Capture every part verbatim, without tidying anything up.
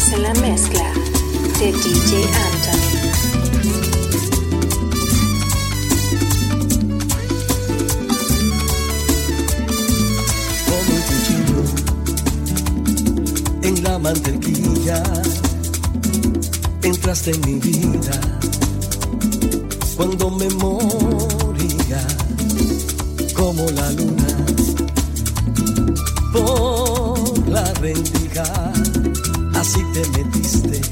Estás en la mezcla de D J Anthony. Como un cuchillo en la mantequilla, entraste en mi vida cuando me moría, como la luna por la rendija, así te metiste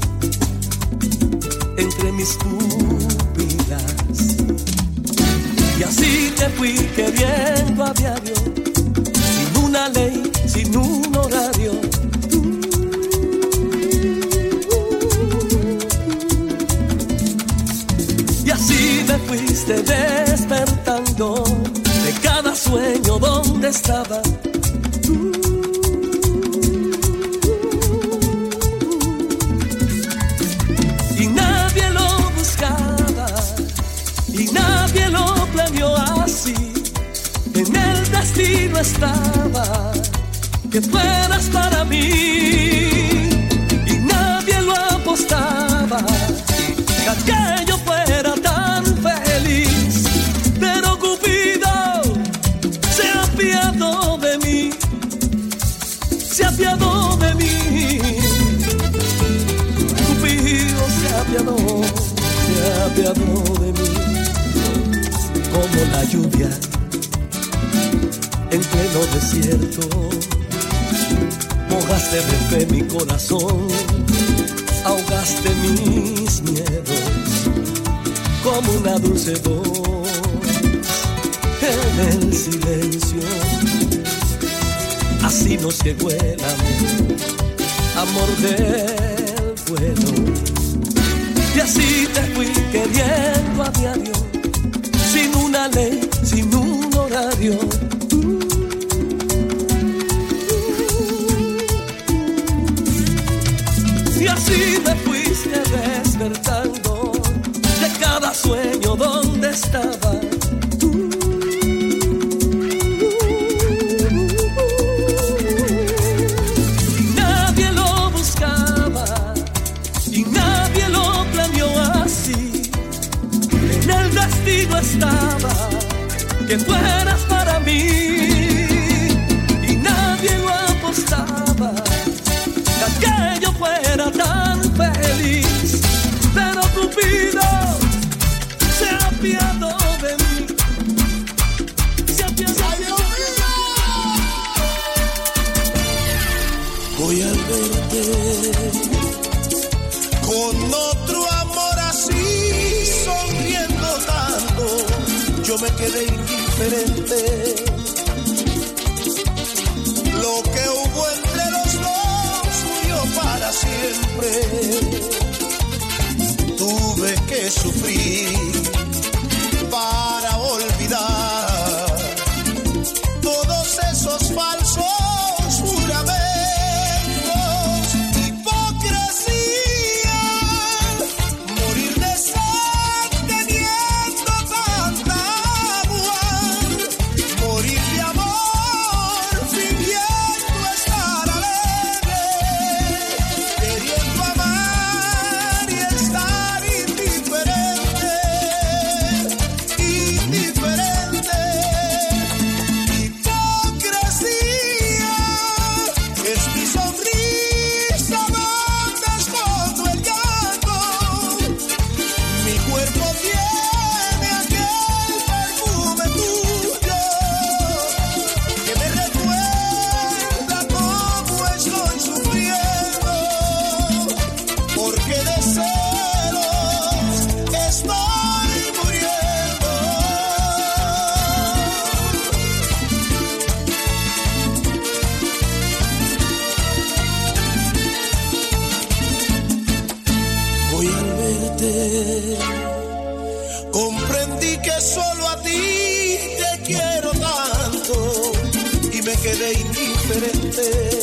entre mis pupilas y así te fui queriendo a diario, sin una ley, sin un horario. Y así me fuiste despertando de cada sueño donde estaba. Y nadie lo buscaba, y nadie lo planeó así. En el destino estaba que fueras para mí, y nadie lo apostaba que aquello fuera tan feliz. Pero Cupido se apiadó de mí, se apiadó de mí. Cupido se apiadó, se apiadó de mí. Como la lluvia en pleno desierto, mojaste de fe mi corazón, ahogaste mis miedos como una dulce voz en el silencio. Así nos llegó el amor, amor del vuelo. Y así te fui queriendo a diario, sin una ley, sin un horario. Y así me fuiste despertando de cada sueño donde estaba. Y nadie lo buscaba, y nadie lo planeó así. En el destino estaba que fueras para mí, y nadie lo apostaba que aquello fuera tan feliz. Pero Cupido se apiadó de mí, se apiadó de mí. Voy a verte con otro amor así, sonriendo tanto, yo me quedé indiferente. Lo que hubo entre los dos murió para siempre. Tuve que sufrir para olvidar todos esos falsos juramentos, hipocresía, morir de sed teniendo tanta agua, morir de amor fingiendo estar alegre, queriendo amar y estar indiferente, indiferente. Hipocresía es mi sonrisa donde escondo el llanto, mi cuerpo tiene aquel perfume tuyo que me recuerda cómo estoy sufriendo, porque de celos estoy muriendo. Voy a verte, comprendí que solo a ti te quiero tanto y me quedé indiferente.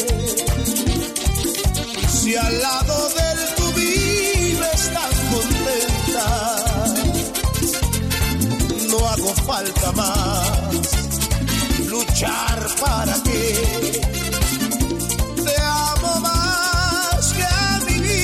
Si al lado de él tú vives tan contenta, no hago falta más luchar para que te amo más que a mi vida.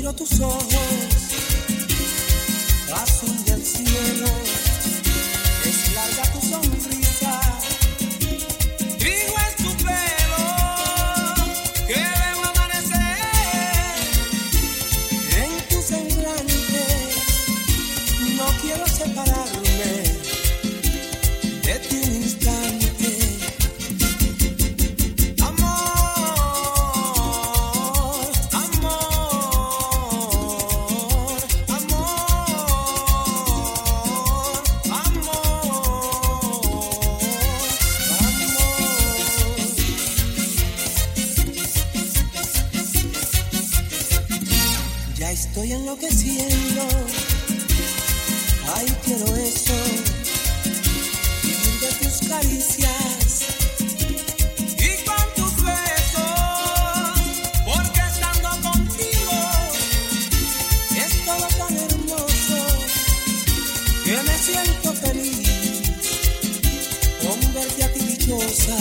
miro tus ojos, azul del cielo, es larga tu sonrisa, trigo es tu pelo, que veo amanecer en tu semblante, no quiero separarme de ti un instante. Estoy enloqueciendo, ay, quiero eso, vivir de tus caricias y con tus besos, porque estando contigo es todo tan hermoso que me siento feliz con verte a ti dichosa.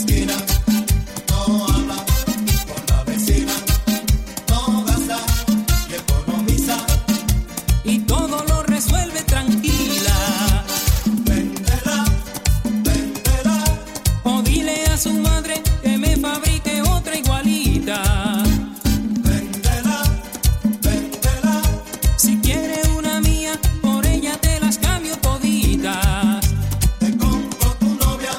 No habla con la vecina, no gasta todo lo resuelve tranquila. Véndela, véndela. O dile a su madre que me fabrique otra igualita. Véndela, véndela. Si quiere una mía, por ella te las cambio toditas. Te compro tu novia.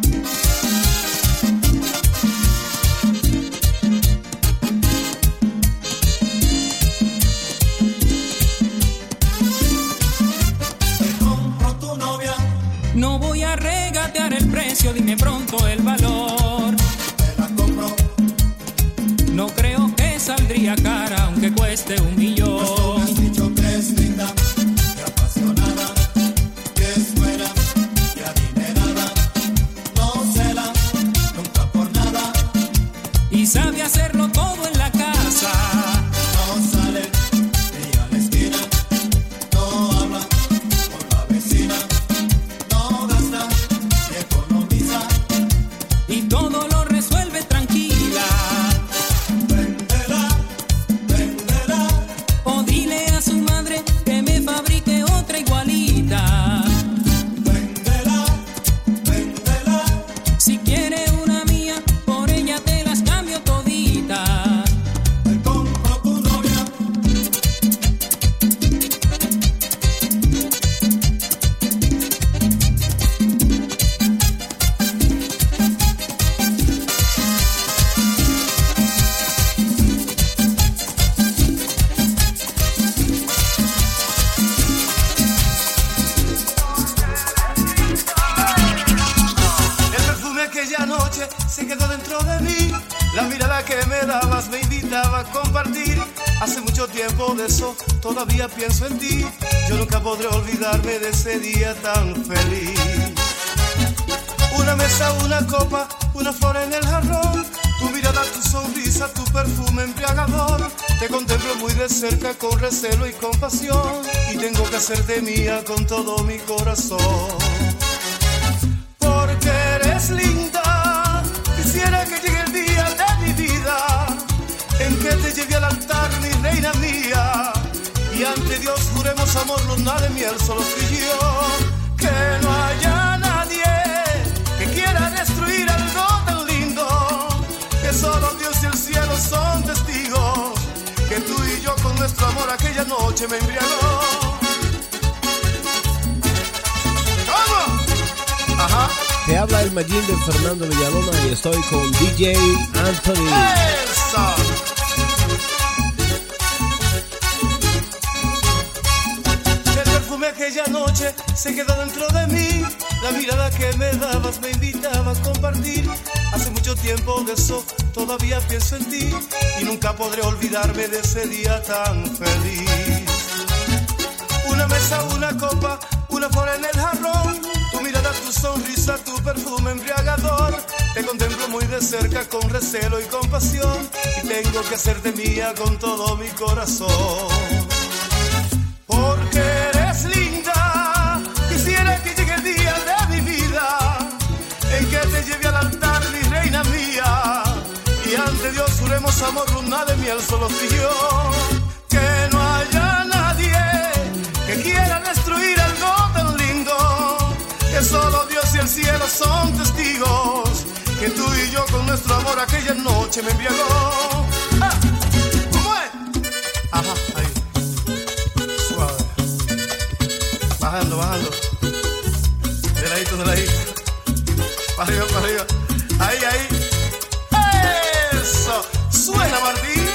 Te compro tu novia. No voy a regatear el precio, dime pronto el valor. Te la compro. No creo que saldría cara, aunque cueste un Pues tú me millón. has dicho que es linda, que apasionada, que es buena, que adinerada. No cela, nunca por nada. Y sabe hacerlo todo en la casa. No sale ni a la esquina. No habla con la vecina. No gasta ni economiza. Y todo lo resuelve tranquila. Véndela, véndela. O dile a su madre que me fabrique otra igualita. Véndela, véndela. Si quiere una mía, por ella te las cambio toditas. Te compro tu novia. El perfume aquella noche se quedó dentro de mí. La mirada que me dabas me invitaba a compartir. Hace mucho tiempo de eso todavía pienso en ti. Yo nunca podré olvidarme de ese día tan feliz. Una mesa, una copa, una flor en el jarrón. Tu mirada, tu sonrisa, tu perfume embriagador. Te contemplo muy de cerca con recelo y compasión. Y tengo que hacerte mía con todo mi corazón. Porque eres linda, quisiera que llegue el día de mi vida en que te lleve al altar, mi reina mía, y ante Dios juremos amor, luna de miel, solo tú y yo. Que no haya nadie que quiera destruir algo tan lindo, que solo Dios y el cielo son testigos, que tú y yo con nuestro amor aquella noche me embriagó. ¿Cómo? Ajá. Te habla el Magín de Fernando Villalona y estoy con D J Anthony. ¡Eso! El perfume aquella noche se quedó dentro de mí. La mirada que me dabas me invitaba a compartir. Hace mucho tiempo de eso todavía pienso en ti. Y nunca podré olvidarme de ese día tan feliz. Una mesa, una copa, una flor en el jarrón. Tu mirada, tu sonrisa, tu perfume embriagador. Te contemplo muy de cerca con recelo y compasión. Y tengo que hacerte mía con todo mi corazón. Porque eres linda, quisiera que llegue el día de mi vida en que te lleve al altar, mi reina mía, y ante Dios juremos amor, luna de miel, solo tú y yo. Que no haya nadie que quiera destruir algo tan lindo, que solo Dios y el cielo son testigos, que tú y yo con nuestro amor aquella noche me embriagó. ¡Ah! ¿Cómo es? Ajá, ahí. Suave. Bajando, bajando. De ladito, de ladito. Para arriba, para arriba. Ahí, ahí. Eso. Suena, Martín.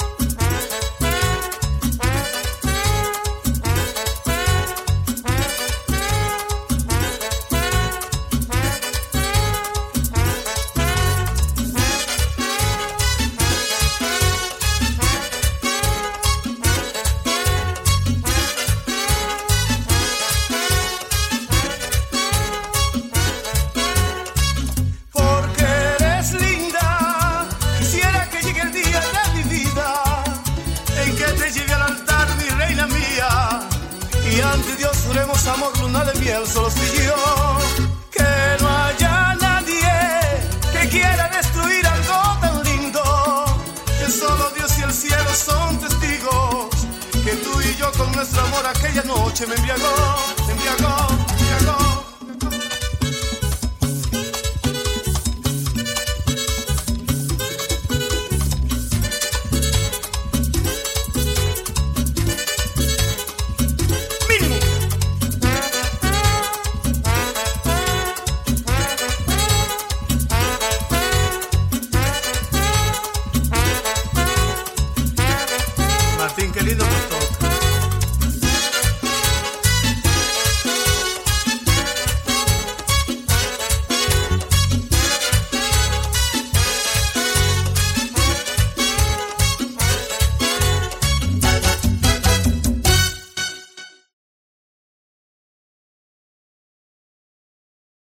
Amor, luna de miel, solo tú y yo. Que no haya nadie que quiera destruir algo tan lindo, que solo Dios y el cielo son testigos, que tú y yo con nuestro amor aquella noche me embriagó, me embriagó, me embriagó.